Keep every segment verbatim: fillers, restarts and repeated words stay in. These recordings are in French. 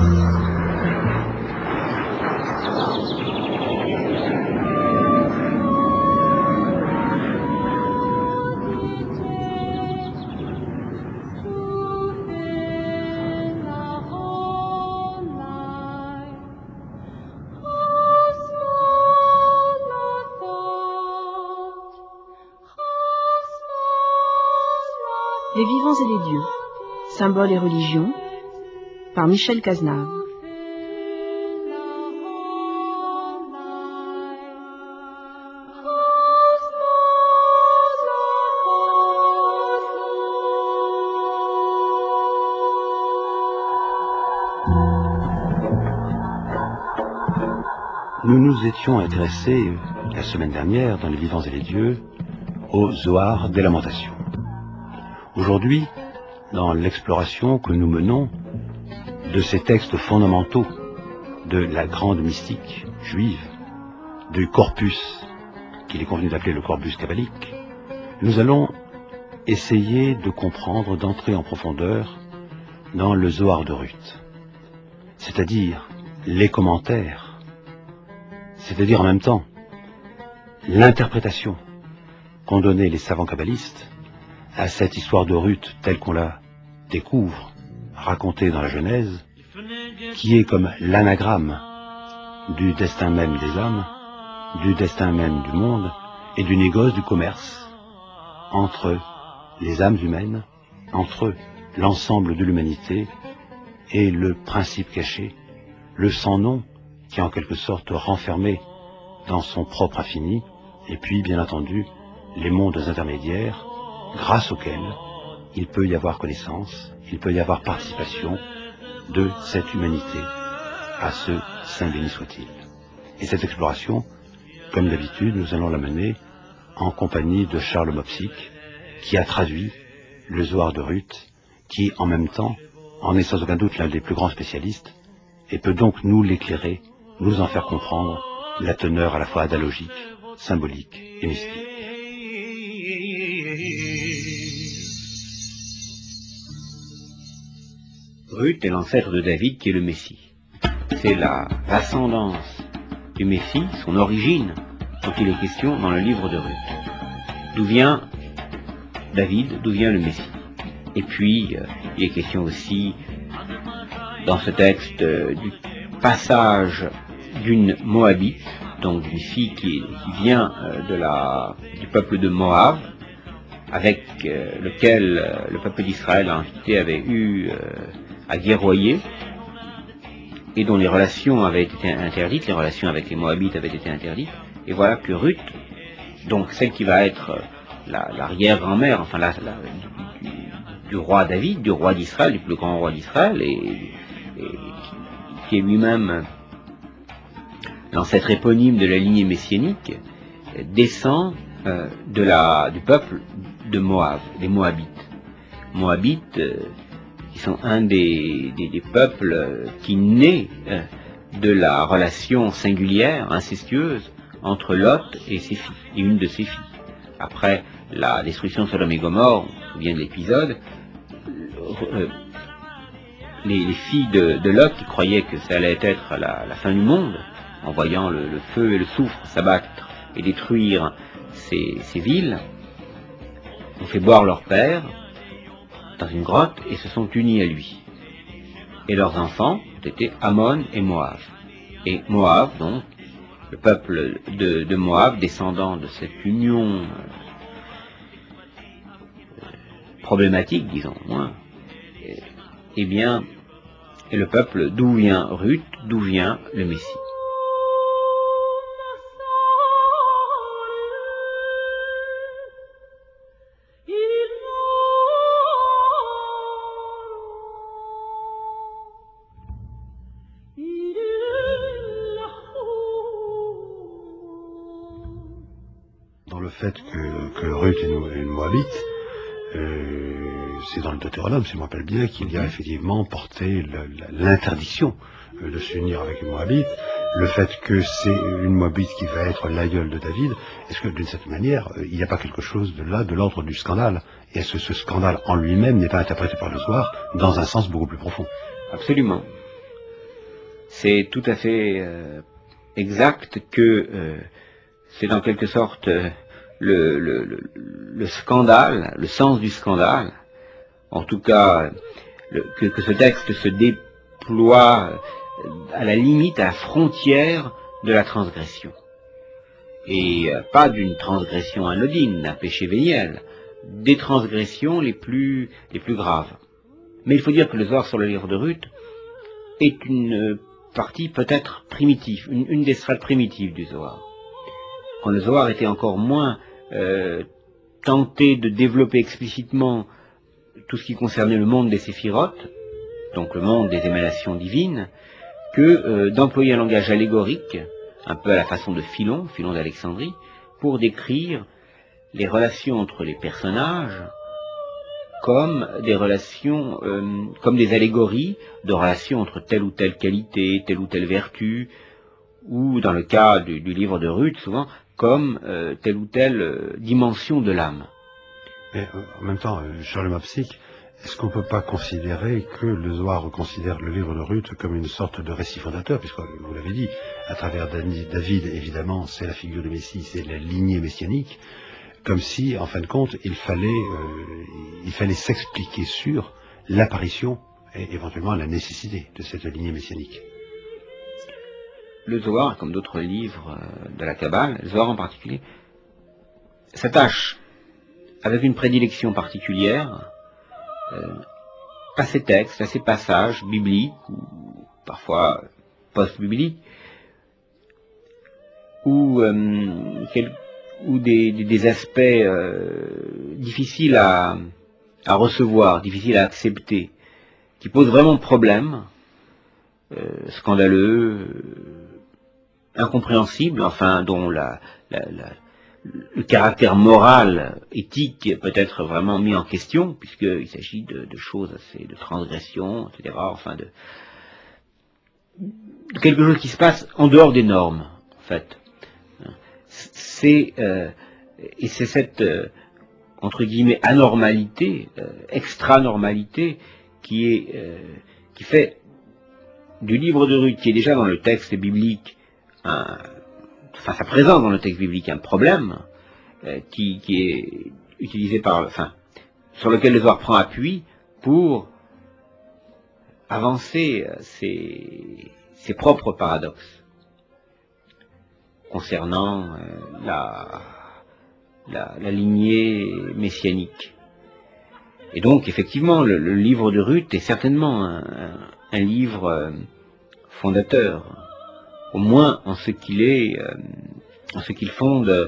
Les vivants et les dieux, symboles et religions, par Michel Cazenave. Nous nous étions intéressés la semaine dernière, dans Les vivants et les dieux, au Zohar des Lamentations. Aujourd'hui, dans l'exploration que nous menons de ces textes fondamentaux de la grande mystique juive, du corpus, qu'il est convenu d'appeler le corpus kabbalique, nous allons essayer de comprendre, d'entrer en profondeur dans le Zohar de Ruth, c'est-à-dire les commentaires, c'est-à-dire en même temps l'interprétation qu'ont donnée les savants kabbalistes à cette histoire de Ruth telle qu'on la découvre, racontée dans la Genèse, qui est comme l'anagramme du destin même des hommes, du destin même du monde, et du négoce, du commerce, entre les âmes humaines, entre l'ensemble de l'humanité et le principe caché, le sans-nom, qui est en quelque sorte renfermé dans son propre infini, et puis, bien entendu, les mondes intermédiaires, grâce auxquels il peut y avoir connaissance, il peut y avoir participation de cette humanité à ce Saint béni soit-il. Et cette exploration, comme d'habitude, nous allons la mener en compagnie de Charles Mopsic, qui a traduit le Zohar de Ruth, qui en même temps en est sans aucun doute l'un des plus grands spécialistes, et peut donc nous l'éclairer, nous en faire comprendre la teneur à la fois analogique, symbolique et mystique. Ruth est l'ancêtre de David qui est le Messie. C'est la l'ascendance du Messie, son origine, dont il est question dans le livre de Ruth. D'où vient David, d'où vient le Messie. Et puis, euh, il est question aussi, dans ce texte, euh, du passage d'une Moabite, donc d'une fille qui, qui vient euh, de la, du peuple de Moab, avec euh, lequel euh, le peuple d'Israël en Antiquité avait eu euh, à guerroyer, et dont les relations avaient été interdites, les relations avec les Moabites avaient été interdites, et voilà que Ruth, donc celle qui va être la, l'arrière-grand-mère, enfin la, la, du, du roi David, du roi d'Israël, du plus grand roi d'Israël, et, et qui, qui est lui-même l'ancêtre éponyme de la lignée messianique, descend euh, de la, du peuple de Moab, des Moabites. Moabites, euh, qui sont un des, des, des peuples qui naît euh, de la relation singulière, incestueuse, entre Lot et ses filles, et une de ses filles. Après la destruction de Sodome et Gomorrhe, on se souvient de l'épisode, euh, les, les filles de, de Lot, qui croyaient que ça allait être la, la fin du monde, en voyant le, le feu et le soufre s'abattre et détruire ces, ces villes, ont fait boire leur père dans une grotte et se sont unis à lui. Et leurs enfants ont été Ammon et Moab. Et Moab, donc, le peuple de, de Moab, descendant de cette union euh, problématique, disons, moins, eh, eh bien, est le peuple d'où vient Ruth, d'où vient le Messie. Fait que, que Ruth est une Moabite, euh, c'est dans le Deutéronome, si je me rappelle bien, qu'il y a effectivement porté l'interdiction de s'unir avec une Moabite, le fait que c'est une Moabite qui va être l'aïeul de David. Est-ce que d'une certaine manière, il n'y a pas quelque chose de là, de l'ordre du scandale? Et est-ce que ce scandale en lui-même n'est pas interprété par le Zohar dans un sens beaucoup plus profond? Absolument. c'est tout à fait euh, exact que euh, c'est en quelque sorte euh, le, le, le, le scandale, le sens du scandale, en tout cas le, que, que ce texte se déploie à la limite, à la frontière de la transgression. Et euh, pas d'une transgression anodine, d'un péché véniel, des transgressions les plus, les plus graves. Mais il faut dire que le Zohar sur le livre de Ruth est une partie peut-être primitive, une, une des strates primitives du Zohar. Quand le Zohar était encore moins euh, tenté de développer explicitement tout ce qui concernait le monde des séphirotes, donc le monde des émanations divines, que euh, d'employer un langage allégorique, un peu à la façon de Philon, Philon d'Alexandrie, pour décrire les relations entre les personnages comme des relations, euh, comme des allégories de relations entre telle ou telle qualité, telle ou telle vertu, ou dans le cas du, du livre de Ruth, souvent, comme euh, telle ou telle euh, dimension de l'âme. Mais euh, en même temps, euh, Charles Mapsik, est-ce qu'on ne peut pas considérer que le Zohar considère le livre de Ruth comme une sorte de récit fondateur, puisque vous l'avez dit, à travers David, évidemment, c'est la figure du Messie, c'est la lignée messianique, comme si, en fin de compte, il fallait, euh, il fallait s'expliquer sur l'apparition et éventuellement la nécessité de cette lignée messianique. Le Zohar, comme d'autres livres de la Kabbale, le Zohar en particulier, s'attache avec une prédilection particulière euh, à ces textes, à ces passages bibliques, ou parfois post-bibliques, où, euh, quel, où des, des, des aspects euh, difficiles à, à recevoir, difficiles à accepter, qui posent vraiment problème, euh, scandaleux, euh, incompréhensibles, enfin dont la, la, la, le caractère moral, éthique peut être vraiment mis en question, puisqu'il s'agit de, de choses assez, de transgression, et cetera, enfin de, de quelque chose qui se passe en dehors des normes, en fait. C'est, euh, et c'est cette, euh, entre guillemets, anormalité, euh, extra-normalité, qui est, euh, qui fait du livre de Ruth, qui est déjà dans le texte biblique, un, enfin sa présence dans le texte biblique, un problème, euh, qui, qui est utilisé par, enfin, sur lequel le Zohar prend appui pour avancer ses, ses propres paradoxes concernant euh, la, la, la lignée messianique. Et donc, effectivement, le, le livre de Ruth est certainement un, un, un livre euh, fondateur, au moins en ce qu'il est, euh, en ce qu'il fonde euh,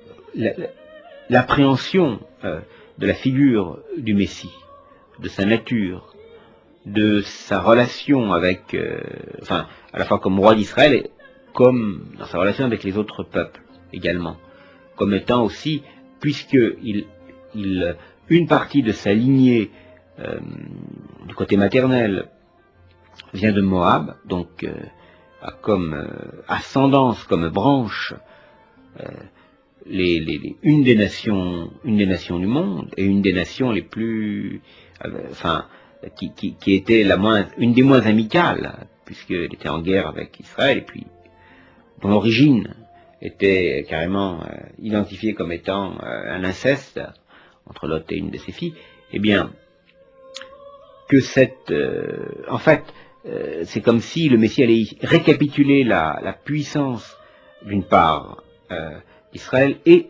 l'appréhension euh, de la figure du Messie, de sa nature, de sa relation avec, euh, enfin, à la fois comme roi d'Israël et comme dans sa relation avec les autres peuples également, comme étant aussi, puisque il, il, une partie de sa lignée euh, du côté maternel vient de Moab, donc euh, a comme euh, ascendance, comme branche, euh, les, les, les, une des nations, une des nations du monde et une des nations les plus, euh, enfin, qui, qui, qui était la moins, une des moins amicales, puisqu'elle était en guerre avec Israël et puis dont l'origine était carrément euh, identifiée comme étant euh, un inceste entre Lot et une de ses filles, eh bien, que cette... Euh, en fait, euh, c'est comme si le Messie allait récapituler la, la puissance, d'une part, euh, d'Israël et,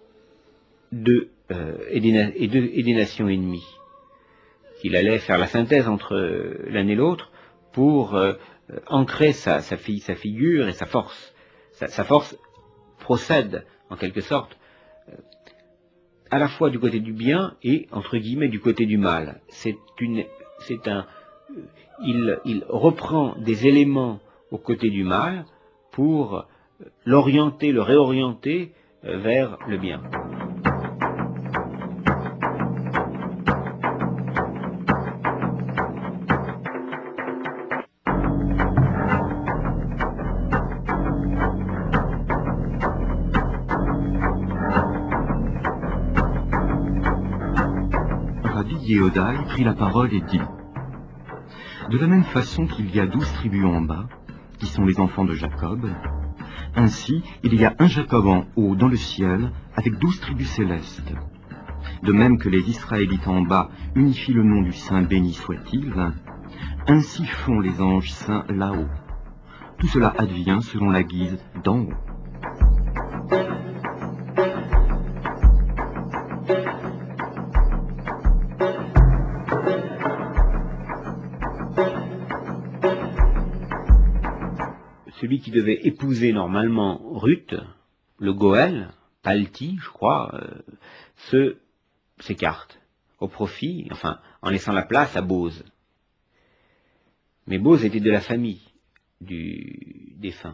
de, euh, et, des, et, de, et des nations ennemies. Qu'il allait faire la synthèse entre l'un et l'autre pour euh, ancrer sa, sa, fi, sa figure et sa force. Sa, sa force procède, en quelque sorte, euh, à la fois du côté du bien et, entre guillemets, du côté du mal. C'est une, c'est un, euh, il, il reprend des éléments au côté du mal pour l'orienter, le réorienter euh, vers le bien. Yehuda prit la parole et dit: de la même façon qu'il y a douze tribus en bas, qui sont les enfants de Jacob. Ainsi, il y a un Jacob en haut dans le ciel, avec douze tribus célestes. De même que les Israélites en bas unifient le nom du Saint béni soit-il, ainsi font les anges saints là-haut. Tout cela advient selon la guise d'en haut. Celui qui devait épouser normalement Ruth, le Goël, Palti, je crois, euh, se s'écarte au profit, enfin, en laissant la place à Bose. Mais Bose était de la famille du défunt.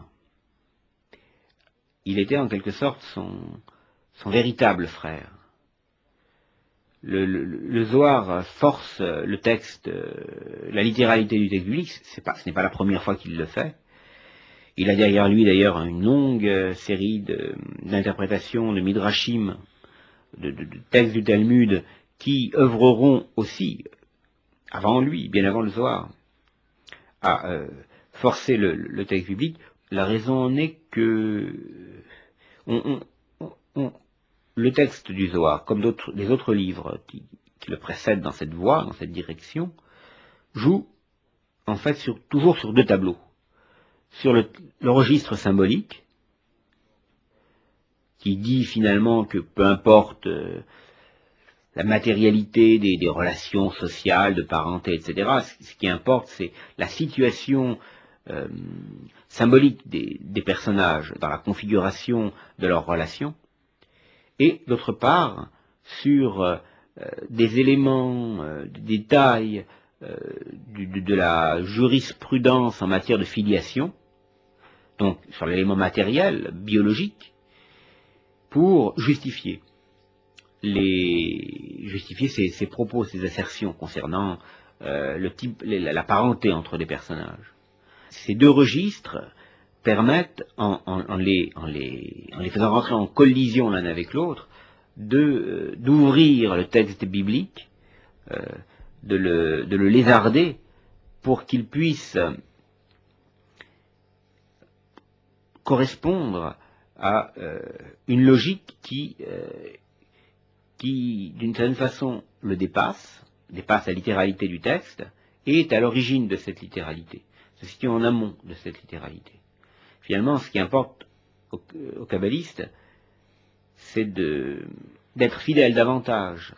Il était en quelque sorte son, son véritable frère. Le, le, le Zohar force le texte, la littéralité du texte biblique, c'est pas, ce n'est pas la première fois qu'il le fait. Il a derrière lui d'ailleurs une longue série d'interprétations, de, de midrashim, de, de, de textes du Talmud, qui œuvreront aussi, avant lui, bien avant le Zohar, à euh, forcer le, le texte biblique. La raison en est que on, on, on, le texte du Zohar, comme d'autres, les autres livres qui, qui le précèdent dans cette voie, dans cette direction, joue en fait sur, toujours sur deux tableaux. Sur le, le registre symbolique, qui dit finalement que peu importe euh, la matérialité des, des relations sociales, de parenté, et cetera, ce, ce qui importe, c'est la situation euh, symbolique des, des personnages dans la configuration de leurs relations, et d'autre part, sur euh, des éléments, euh, des détails euh, du, de, de la jurisprudence en matière de filiation, donc sur l'élément matériel, biologique, pour justifier les justifier ses, ses propos, ses assertions concernant euh, le type, la, la parenté entre les personnages. Ces deux registres permettent, en, en, en, les, en, les, en les faisant rentrer en collision l'un avec l'autre, de d'ouvrir le texte biblique, euh, de, le, de le lézarder, pour qu'il puisse correspondre à euh, une logique qui, euh, qui d'une certaine façon, le dépasse, dépasse la littéralité du texte, et est à l'origine de cette littéralité, se situe en amont de cette littéralité. Finalement, ce qui importe aux, aux kabbalistes, c'est de, d'être fidèle davantage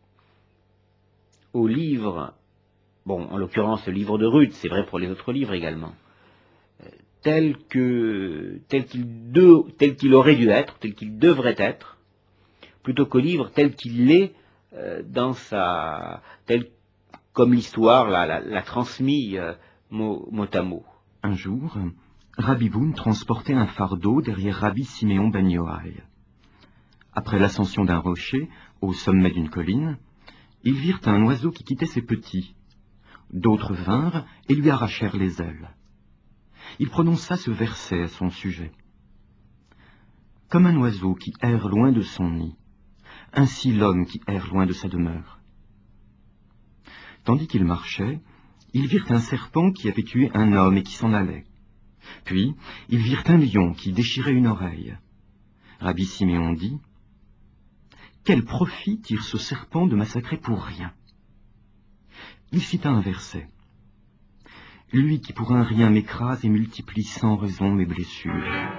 au livre, bon, en l'occurrence le livre de Ruth, c'est vrai pour les autres livres également, tel que tel qu'il de, tel qu'il aurait dû être, tel qu'il devrait être, plutôt qu'au livre tel qu'il l'est euh, dans sa, tel comme l'histoire l'a, l'a, l'a transmis euh, mot, mot à mot. Un jour, Rabbi Boun transportait un fardeau derrière Rabbi Siméon ben Yoaï. Après l'ascension d'un rocher, au sommet d'une colline, ils virent un oiseau qui quittait ses petits. D'autres vinrent et lui arrachèrent les ailes. Il prononça ce verset à son sujet. Comme un oiseau qui erre loin de son nid, ainsi l'homme qui erre loin de sa demeure. Tandis qu'ils marchaient, ils virent un serpent qui avait tué un homme et qui s'en allait. Puis, ils virent un lion qui déchirait une oreille. Rabbi Siméon dit, « Quel profit tire ce serpent de massacrer pour rien ?» Il cita un verset. « Lui qui pour un rien m'écrase et multiplie sans raison mes blessures. »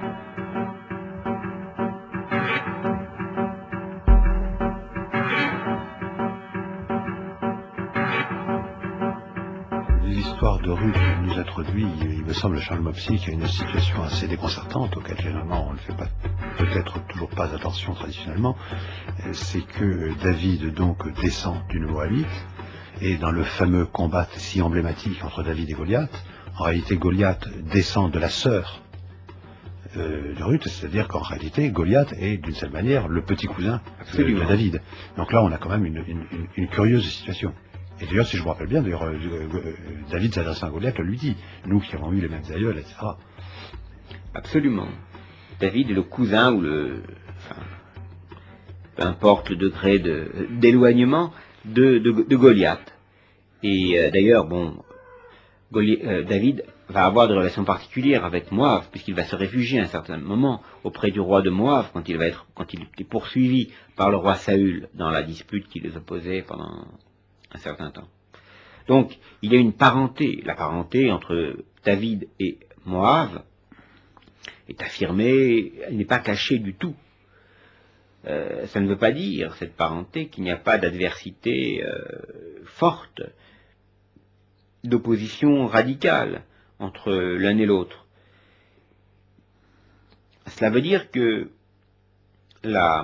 L'histoire de Ruth nous introduit, il me semble, Charles Mopsy, qu'il y a une situation assez déconcertante, auquel généralement on ne fait pas, peut-être toujours pas attention traditionnellement. C'est que David donc descend d'une Moabite, et dans le fameux combat si emblématique entre David et Goliath, en réalité Goliath descend de la sœur euh, de Ruth, c'est-à-dire qu'en réalité Goliath est d'une certaine manière le petit cousin de, de David. Donc là on a quand même une, une, une, une curieuse situation. Et d'ailleurs, si je me rappelle bien, d'ailleurs, euh, euh, David s'adressant à Goliath lui dit, nous qui avons eu les mêmes aïeuls, et cetera. Absolument. David est le cousin ou le, enfin, peu importe le degré de, d'éloignement de, de, de Goliath. Et euh, d'ailleurs, bon, Goli euh, David va avoir des relations particulières avec Moab, puisqu'il va se réfugier à un certain moment auprès du roi de Moab, quand il va être, quand il est poursuivi par le roi Saül dans la dispute qui les opposait pendant un certain temps. Donc, il y a une parenté. La parenté entre David et Moab est affirmée, elle n'est pas cachée du tout. Euh, ça ne veut pas dire, cette parenté, qu'il n'y a pas d'adversité euh, forte, d'opposition radicale entre l'un et l'autre. Cela veut dire que la,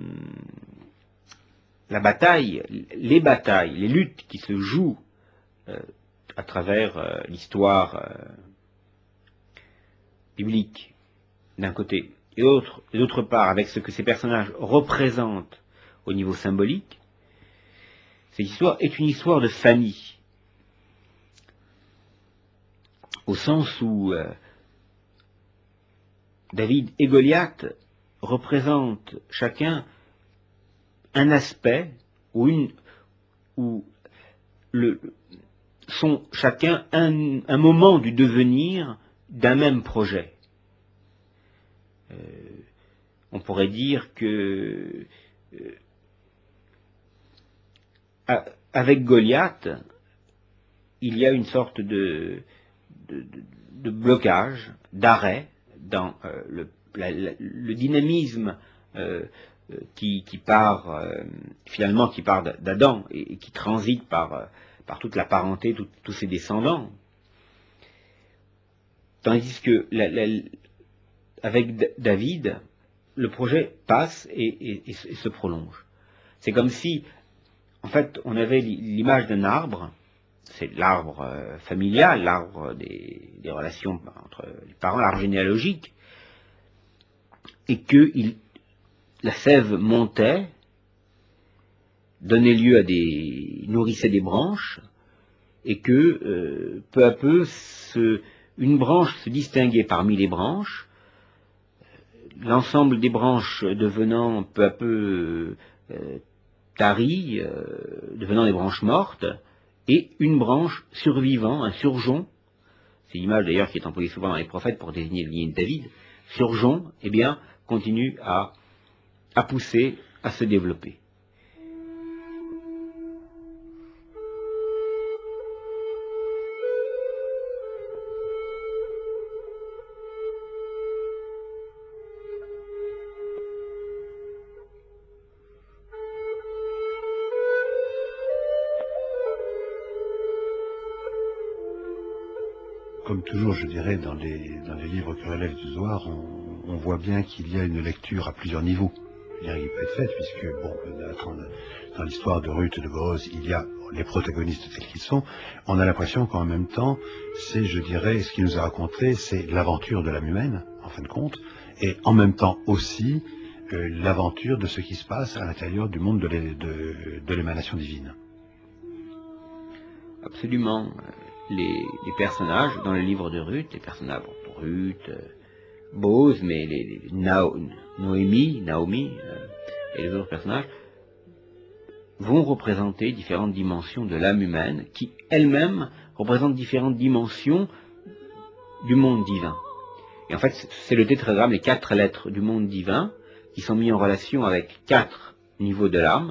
la bataille, les batailles, les luttes qui se jouent euh, à travers euh, l'histoire euh, biblique, d'un côté, et d'autre, et d'autre part, avec ce que ces personnages représentent au niveau symbolique, cette histoire est une histoire de famille. Au sens où euh, David et Goliath représentent chacun un aspect ou une ou le sont chacun un, un moment du devenir d'un même projet. Euh, on pourrait dire que euh, avec Goliath, il y a une sorte de De, de, de blocage, d'arrêt dans euh, le, la, la, le dynamisme euh, qui, qui part euh, finalement qui part d'Adam et, et qui transite par, euh, par toute la parenté, tout, tous ses descendants. Tandis que la, la, avec David, le projet passe et, et, et, et se prolonge. C'est comme si, en fait, on avait l'image d'un arbre. C'est l'arbre euh, familial, l'arbre des, des relations entre les parents, l'arbre généalogique, et que il, la sève montait, donnait lieu à des, nourrissait des branches, et que euh, peu à peu, ce, une branche se distinguait parmi les branches, l'ensemble des branches devenant peu à peu euh, taries, euh, devenant des branches mortes, et une branche survivant, un surgeon, c'est l'image d'ailleurs qui est employée souvent dans les prophètes pour désigner le lignée de David, surgeon, eh bien, continue à, à pousser, à se développer. Comme toujours, je dirais, dans les, dans les livres que relève du Zohar, on, on voit bien qu'il y a une lecture à plusieurs niveaux. Il peut être faite, puisque, bon, dans, dans l'histoire de Ruth et de Boaz, il y a les protagonistes tels qu'ils sont. On a l'impression qu'en même temps, c'est, je dirais, ce qu'il nous a raconté, c'est l'aventure de l'âme humaine, en fin de compte, et en même temps aussi euh, l'aventure de ce qui se passe à l'intérieur du monde de l'émanation divine. Absolument. Les, les personnages dans le livre de Ruth, les personnages, bon, Ruth, euh, Boaz, mais les, les Nao, Noémie, Naomi euh, et les autres personnages vont représenter différentes dimensions de l'âme humaine qui elles-mêmes représentent différentes dimensions du monde divin. Et en fait, c'est le tétragramme, les quatre lettres du monde divin qui sont mis en relation avec quatre niveaux de l'âme,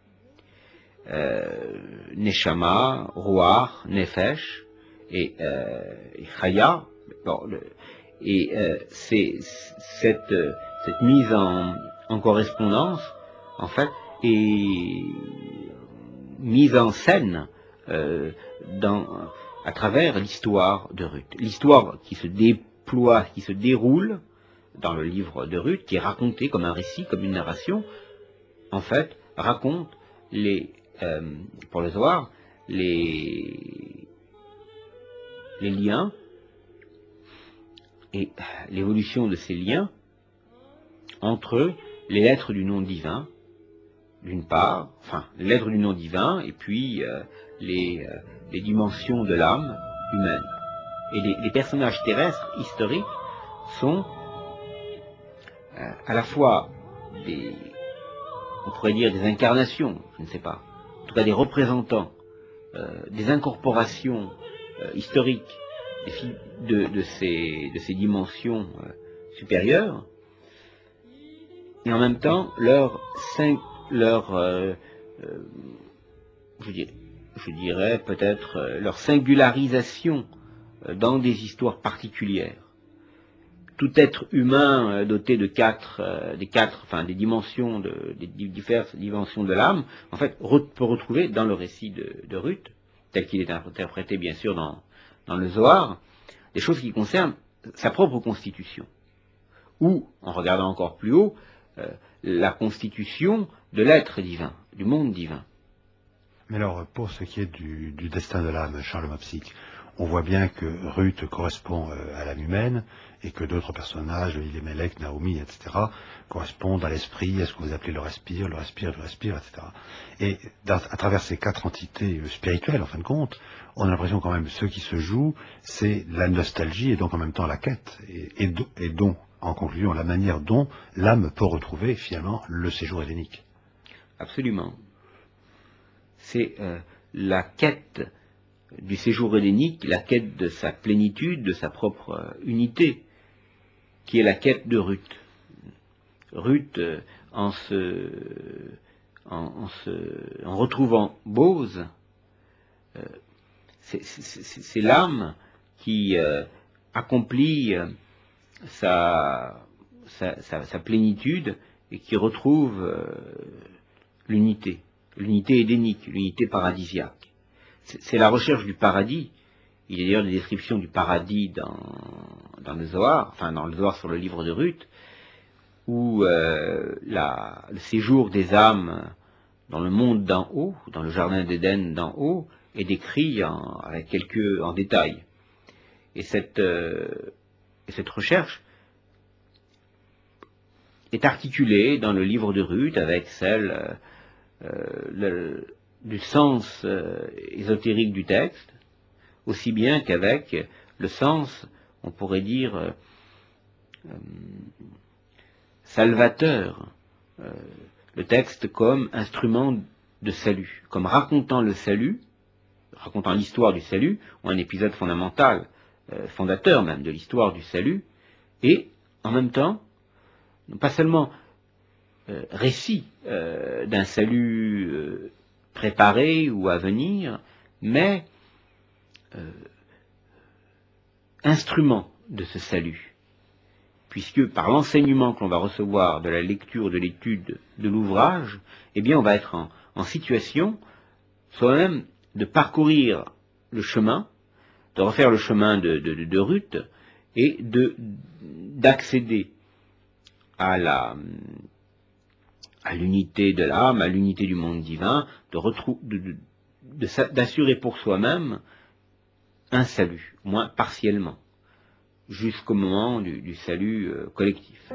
euh, Neshama, Ruach, Nefesh et, euh, et Chaya. Bon, le, et euh, c'est cette, cette mise en, en correspondance, en fait, est mise en scène euh, dans, à travers l'histoire de Ruth. L'histoire qui se déploie, qui se déroule dans le livre de Ruth, qui est racontée comme un récit, comme une narration, en fait, raconte les, euh, pour le Zohar, les, les liens et l'évolution de ces liens entre les lettres du nom divin, d'une part, enfin, les lettres du nom divin, et puis euh, les, euh, les dimensions de l'âme humaine. Et les, les personnages terrestres historiques sont euh, à la fois des, on pourrait dire des incarnations, je ne sais pas, en tout cas des représentants, euh, des incorporations euh, historique de, de, ces, de ces dimensions euh, supérieures, et en même temps leur, leur euh, euh, je dirais, je dirais peut-être euh, leur singularisation euh, dans des histoires particulières. Tout être humain euh, doté de quatre, euh, des quatre, enfin des dimensions, de, des diverses dimensions de l'âme, en fait, re, peut retrouver dans le récit de, de Ruth, tel qu'il est interprété bien sûr dans, dans le Zohar, des choses qui concernent sa propre constitution, ou, en regardant encore plus haut, euh, la constitution de l'être divin, du monde divin. Mais alors, pour ce qui est du, du destin de l'âme, Charles Mopsic, on voit bien que Ruth correspond euh, à l'âme humaine et que d'autres personnages, Elimelech, Naomi, et cetera, correspondent à l'esprit, à ce que vous appelez le respire, le respire, le respire, et cetera. Et dans, à travers ces quatre entités euh, spirituelles, en fin de compte, on a l'impression quand même que ce qui se joue, c'est la nostalgie et donc en même temps la quête, et, et, do, et dont, en conclusion, la manière dont l'âme peut retrouver finalement le séjour hélénique. Absolument. C'est euh, la quête du séjour hélénique, la quête de sa plénitude, de sa propre euh, unité, qui est la quête de Ruth. Ruth, euh, en, se, en, en, se, en retrouvant Bose, euh, c'est l'âme qui euh, accomplit euh, sa, sa, sa, sa plénitude et qui retrouve euh, l'unité, l'unité édénique, l'unité paradisiaque. C'est la recherche du paradis. Il y a d'ailleurs des descriptions du paradis dans, dans le Zohar, enfin dans le Zohar sur le livre de Ruth, où euh, la, le séjour des âmes dans le monde d'en haut, dans le jardin d'Éden d'en haut, est décrit en, avec quelques, en détail. Et cette, euh, et cette recherche est articulée dans le livre de Ruth avec celle euh, le, du sens euh, ésotérique du texte, aussi bien qu'avec le sens, on pourrait dire, euh, euh, salvateur, euh, le texte comme instrument de salut, comme racontant le salut, racontant l'histoire du salut, ou un épisode fondamental, euh, fondateur même de l'histoire du salut, et en même temps, pas seulement euh, récit euh, d'un salut euh, préparé ou à venir, mais euh, instrument de ce salut, puisque par l'enseignement que l'on va recevoir de la lecture, de l'étude de l'ouvrage, eh bien on va être en, en situation soi-même de parcourir le chemin, de refaire le chemin de, de, de Ruth, et de d'accéder à la à l'unité de l'âme, à l'unité du monde divin, de retrou- de, de, de, d'assurer pour soi-même un salut, au moins partiellement, jusqu'au moment du, du salut euh, collectif.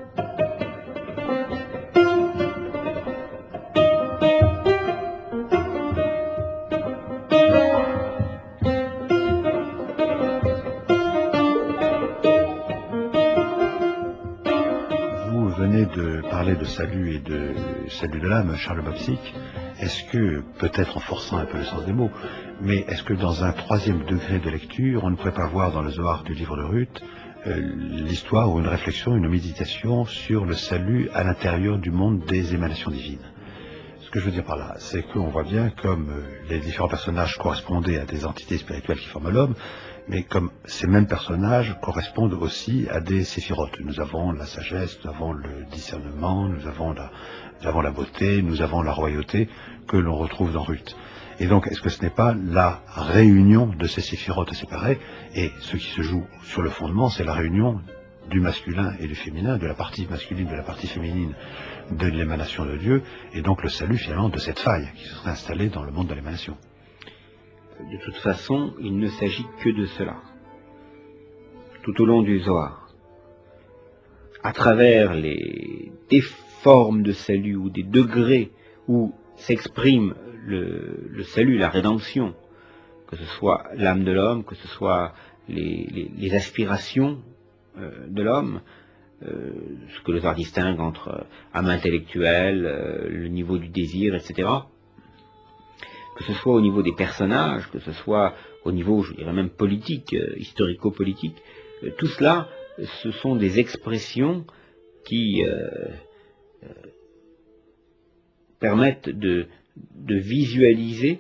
De parler de salut et de salut de l'âme, Charles Mopsic, est-ce que, peut-être en forçant un peu le sens des mots, mais est-ce que dans un troisième degré de lecture, on ne pourrait pas voir dans le Zohar du livre de Ruth euh, l'histoire ou une réflexion, une méditation sur le salut à l'intérieur du monde des émanations divines? Ce que je veux dire par là, c'est qu'on voit bien comme euh, les différents personnages correspondaient à des entités spirituelles qui forment l'homme, mais comme ces mêmes personnages correspondent aussi à des séphirotes. Nous avons la sagesse, nous avons le discernement, nous avons la, nous avons la beauté, nous avons la royauté que l'on retrouve dans Ruth. Et donc, est-ce que ce n'est pas la réunion de ces séphirotes séparés? Et ce qui se joue sur le fondement, c'est la réunion du masculin et du féminin, de la partie masculine, de la partie féminine de l'émanation de Dieu, et donc le salut finalement de cette faille qui se serait installée dans le monde de l'émanation. De toute façon, il ne s'agit que de cela. Tout au long du Zohar, à travers les des formes de salut ou des degrés où s'exprime le, le salut, la rédemption, que ce soit l'âme de l'homme, que ce soit les, les, les aspirations euh, de l'homme, euh, ce que le Zohar distingue entre euh, âme intellectuelle, euh, le niveau du désir, et cetera. que ce soit au niveau des personnages, que ce soit au niveau, je dirais même politique, euh, historico-politique, euh, tout cela, ce sont des expressions qui euh, euh, permettent de, de visualiser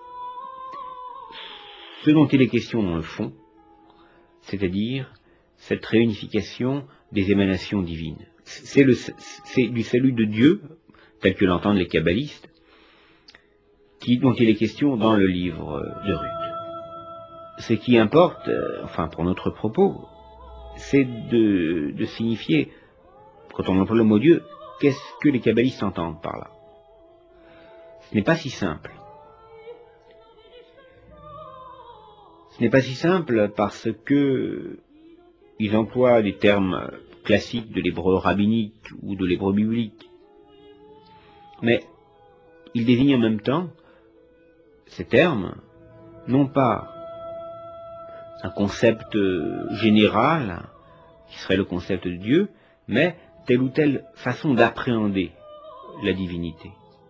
ce dont il est question dans le fond, c'est-à-dire cette réunification des émanations divines. C'est le, c'est du salut de Dieu, tel que l'entendent les kabbalistes, qui, dont il est question dans le livre de Ruth. Ce qui importe, euh, enfin pour notre propos, c'est de, de signifier, quand on emploie le mot Dieu, qu'est-ce que les kabbalistes entendent par là. Ce n'est pas si simple. Ce n'est pas si simple parce que ils emploient des termes classiques de l'hébreu rabbinique ou de l'hébreu biblique. Mais ils désignent en même temps ces termes, non pas un concept général, qui serait le concept de Dieu, mais telle ou telle façon d'appréhender la divinité.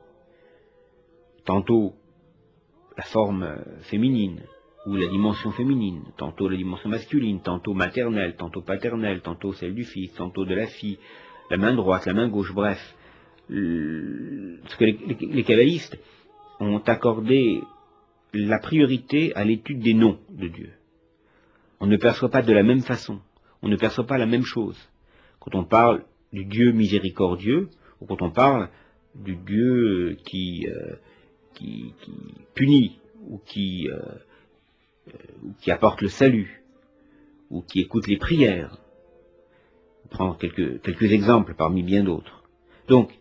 Tantôt la forme féminine, ou la dimension féminine, tantôt la dimension masculine, tantôt maternelle, tantôt paternelle, tantôt celle du fils, tantôt de la fille, la main droite, la main gauche, bref. Ce que les, les, les kabbalistes ont accordé la priorité à l'étude des noms de Dieu. On ne perçoit pas de la même façon, on ne perçoit pas la même chose. Quand on parle du Dieu miséricordieux, ou quand on parle du Dieu qui, euh, qui, qui punit, ou qui... Euh, ou qui apporte le salut, ou qui écoute les prières. On prend quelques, quelques exemples parmi bien d'autres. Donc,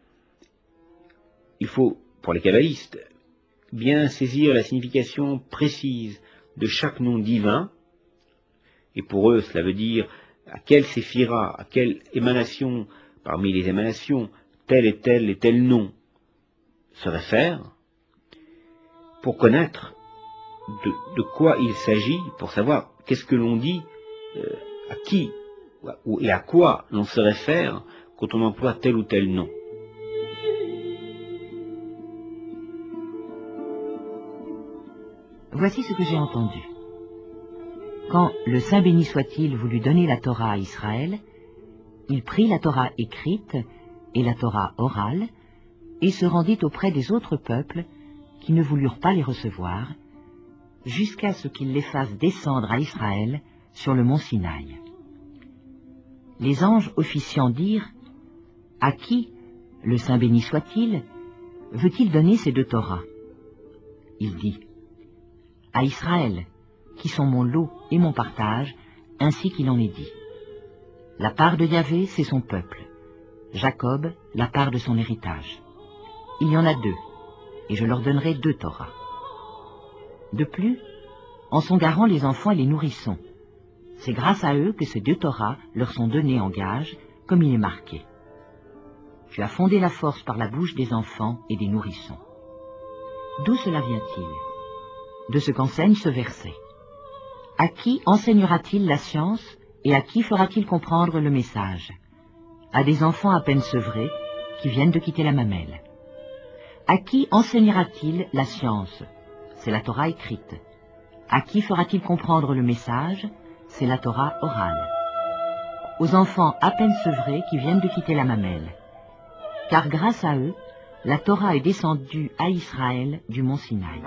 il faut, pour les kabbalistes, bien saisir la signification précise de chaque nom divin, et pour eux, cela veut dire à quelle séphira, à quelle émanation, parmi les émanations, tel et tel et tel nom se réfère, pour connaître De, de quoi il s'agit, pour savoir qu'est-ce que l'on dit, euh, à qui ou, et à quoi l'on se réfère quand on emploie tel ou tel nom. Voici ce que j'ai entendu. Quand le Saint béni soit-il voulut donner la Torah à Israël, il prit la Torah écrite et la Torah orale et se rendit auprès des autres peuples qui ne voulurent pas les recevoir, jusqu'à ce qu'il les fasse descendre à Israël sur le mont Sinaï. Les anges officiants dirent, « À qui, le Saint béni soit-il, veut-il donner ces deux Torahs ?» Il dit, « À Israël, qui sont mon lot et mon partage, ainsi qu'il en est dit. La part de Yahvé, c'est son peuple. Jacob, la part de son héritage. Il y en a deux, et je leur donnerai deux Torahs. De plus, en sont garants les enfants et les nourrissons. C'est grâce à eux que ces deux Torahs leur sont donnés en gage, comme il est marqué. Tu as fondé la force par la bouche des enfants et des nourrissons. » D'où cela vient-il? De ce qu'enseigne ce verset. À qui enseignera-t-il la science et à qui fera-t-il comprendre le message? À des enfants à peine sevrés qui viennent de quitter la mamelle. À qui enseignera-t-il la science? C'est la Torah écrite. À qui fera-t-il comprendre le message? C'est la Torah orale. Aux enfants à peine sevrés qui viennent de quitter la mamelle. Car grâce à eux, la Torah est descendue à Israël du mont Sinaï.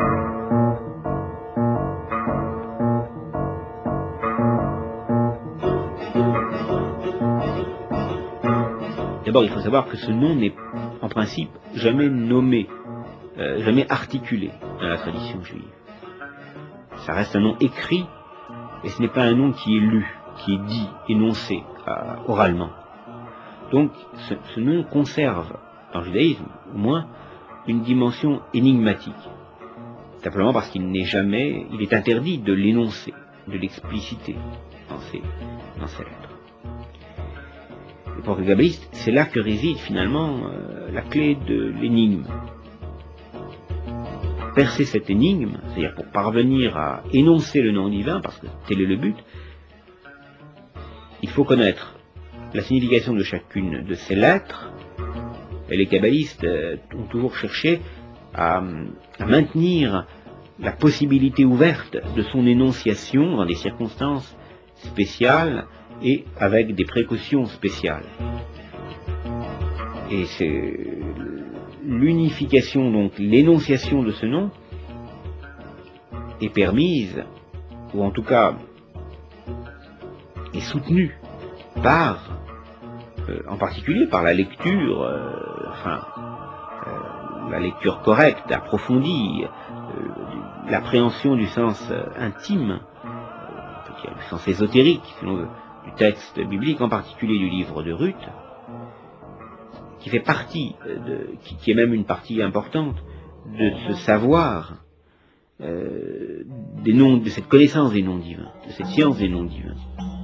D'abord, il faut savoir que ce nom n'est en principe jamais nommé, euh, jamais articulé dans la tradition juive. Ça reste un nom écrit, et ce n'est pas un nom qui est lu, qui est dit, énoncé euh, oralement. Donc, ce, ce nom conserve, dans le judaïsme au moins, une dimension énigmatique. Simplement parce qu'il n'est jamais, il est interdit de l'énoncer, de l'expliciter dans ses, dans ses lettres. Et pour le kabbaliste, c'est là que réside finalement euh, la clé de l'énigme. Percer cette énigme, c'est-à-dire pour parvenir à énoncer le nom divin, parce que tel est le but, il faut connaître la signification de chacune de ces lettres. Et les kabbalistes euh, ont toujours cherché à, à maintenir la possibilité ouverte de son énonciation dans des circonstances spéciales et avec des précautions spéciales. Et c'est l'unification, donc l'énonciation de ce nom, est permise, ou en tout cas est soutenue par, euh, en particulier par la lecture, euh, enfin, euh, la lecture correcte, approfondie, euh, l'appréhension du sens euh, intime, euh, le sens ésotérique, selon le, du texte biblique, en particulier du livre de Ruth, qui fait partie, de, qui, qui est même une partie importante de ce savoir, euh, des noms, de cette connaissance des noms divins, de cette science des noms divins.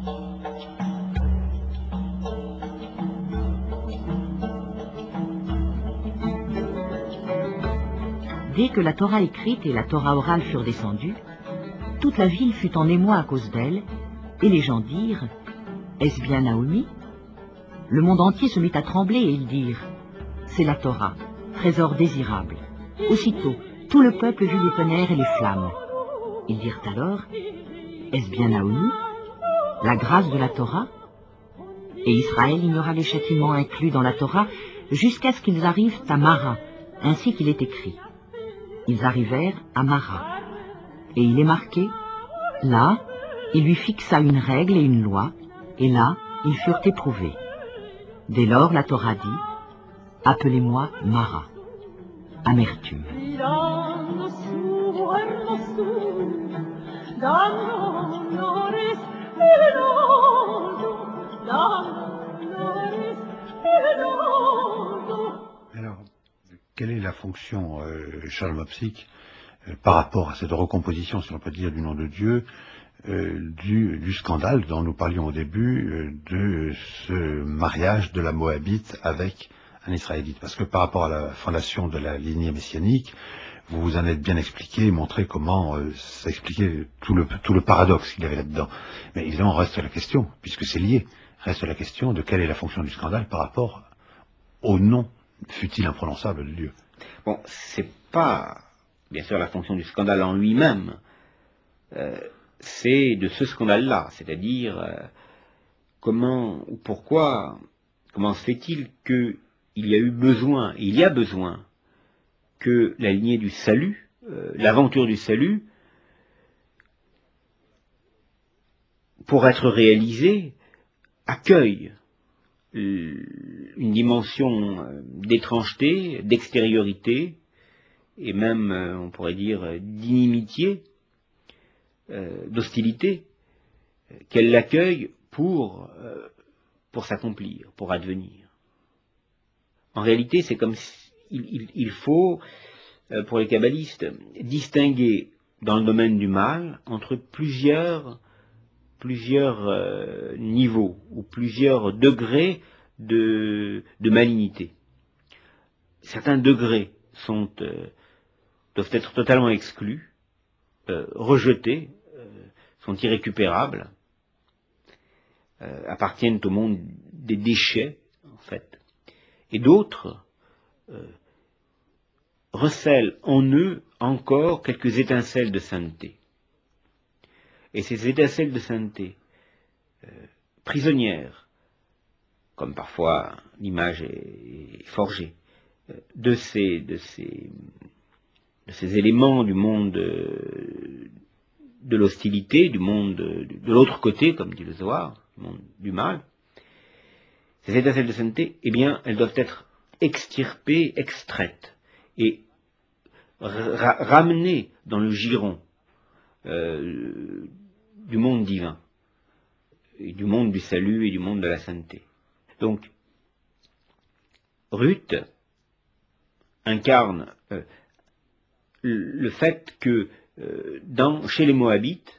Dès que la Torah écrite et la Torah orale furent descendues, toute la ville fut en émoi à cause d'elle, et les gens dirent « Est-ce bien Naomi ?» Le monde entier se mit à trembler et ils dirent « C'est la Torah, trésor désirable. » Aussitôt, tout le peuple vit les tonnerres et les flammes. Ils dirent alors « Est-ce bien Naomi, la grâce de la Torah ?» Et Israël ignora les châtiments inclus dans la Torah jusqu'à ce qu'ils arrivent à Mara, ainsi qu'il est écrit. Ils arrivèrent à Mara, et il est marqué « Là, il lui fixa une règle et une loi, et là, ils furent éprouvés. » Dès lors, la Torah dit « Appelez-moi Mara, amertume. » Alors, quelle est la fonction, euh, Charles Mopsic, euh, par rapport à cette recomposition, si on peut dire, du nom de Dieu, euh, du, du scandale dont nous parlions au début, euh, de ce mariage de la Moabite avec un Israélite? Parce que par rapport à la fondation de la lignée messianique, vous vous en êtes bien expliqué, montré comment euh, ça expliquait tout le, tout le paradoxe qu'il y avait là-dedans. Mais évidemment, reste la question, puisque c'est lié, reste la question de quelle est la fonction du scandale par rapport au nom, fut-il imprononçable, de Dieu. Bon, c'est pas, bien sûr, la fonction du scandale en lui-même, euh, c'est de ce scandale-là, c'est-à-dire euh, comment ou pourquoi, comment se fait-il qu'il y a eu besoin, et il y a besoin, que la lignée du salut, euh, l'aventure du salut, pour être réalisée, accueille une dimension d'étrangeté, d'extériorité, et même, on pourrait dire, d'inimitié, euh, d'hostilité, qu'elle l'accueille pour, euh, pour s'accomplir, pour advenir. En réalité, c'est comme si, il, il, il faut, euh, pour les kabbalistes, distinguer dans le domaine du mal entre plusieurs plusieurs euh, niveaux ou plusieurs degrés de, de malignité. Certains degrés sont, euh, doivent être totalement exclus, euh, rejetés, euh, sont irrécupérables, euh, appartiennent au monde des déchets, en fait. Et d'autres euh, recèlent en eux encore quelques étincelles de sainteté. Et ces étincelles de sainteté, euh, prisonnières, comme parfois l'image est, est forgée, euh, de, ces, de, ces, de ces éléments du monde euh, de l'hostilité, du monde de, de l'autre côté, comme dit le Zohar, du monde du mal, ces étincelles de sainteté, eh bien, elles doivent être extirpées, extraites, et ra ramenées dans le giron Euh, du monde divin, et du monde du salut et du monde de la sainteté. Donc, Ruth incarne euh, le fait que euh, dans, chez les Moabites,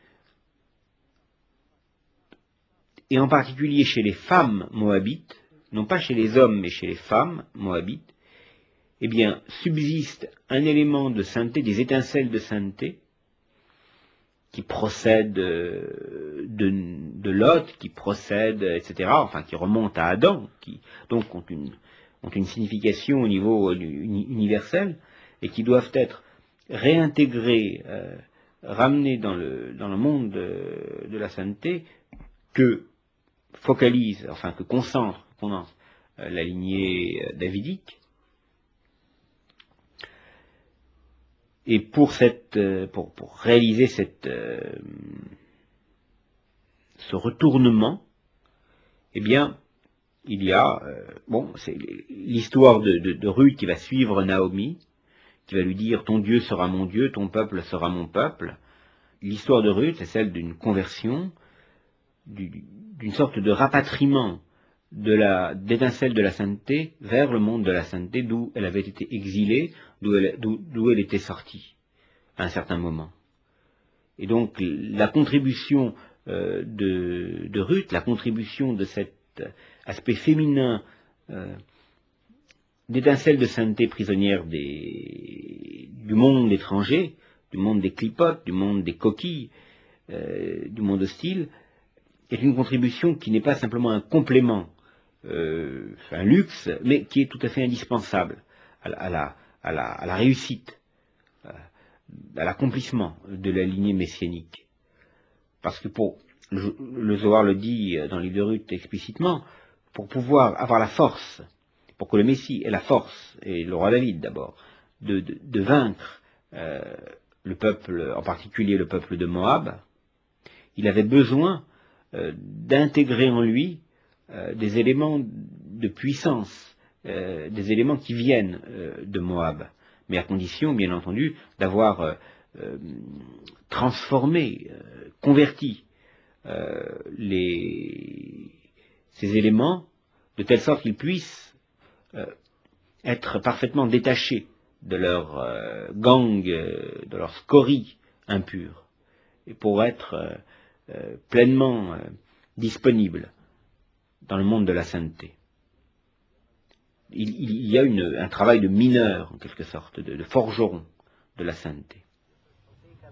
et en particulier chez les femmes moabites, non pas chez les hommes mais chez les femmes moabites, eh bien, subsiste un élément de sainteté, des étincelles de sainteté, qui procèdent de, de Lot, qui procèdent, et cetera, enfin qui remontent à Adam, qui donc ont une, ont une signification au niveau universel, et qui doivent être réintégrés, euh, ramenés dans le, dans le monde de, de la sainteté, que focalise, enfin que concentre, condense euh, la lignée euh, davidique. Et pour, cette, euh, pour, pour réaliser cette, euh, ce retournement, eh bien, il y a, euh, bon, c'est l'histoire de, de, de Ruth qui va suivre Naomi, qui va lui dire « Ton Dieu sera mon Dieu, ton peuple sera mon peuple ». L'histoire de Ruth, c'est celle d'une conversion, d'une sorte de rapatriement de la, d'étincelle de la sainteté vers le monde de la sainteté, d'où elle avait été exilée, d'où elle, d'où, d'où elle était sortie à un certain moment. Et donc, la contribution euh, de, de Ruth, la contribution de cet aspect féminin euh, d'étincelle de sainteté prisonnière des, du monde étranger, du monde des clipotes, du monde des coquilles, euh, du monde hostile, est une contribution qui n'est pas simplement un complément, euh, un luxe, mais qui est tout à fait indispensable à la, à la, à la, à la réussite, à l'accomplissement de la lignée messianique. Parce que pour, le, le Zohar le dit dans le livre de Ruth explicitement, pour pouvoir avoir la force, pour que le Messie ait la force, et le roi David d'abord, de, de, de vaincre euh, le peuple, en particulier le peuple de Moab, il avait besoin euh, d'intégrer en lui euh, des éléments de puissance, euh, des éléments qui viennent euh, de Moab, mais à condition, bien entendu, d'avoir euh, euh, transformé, euh, converti euh, les, ces éléments de telle sorte qu'ils puissent euh, être parfaitement détachés de leur euh, gang, euh, de leur scorie impure, et pour être euh, euh, pleinement euh, disponibles dans le monde de la sainteté. Il, il y a une, un travail de mineur, en quelque sorte, de, de forgeron de la sainteté.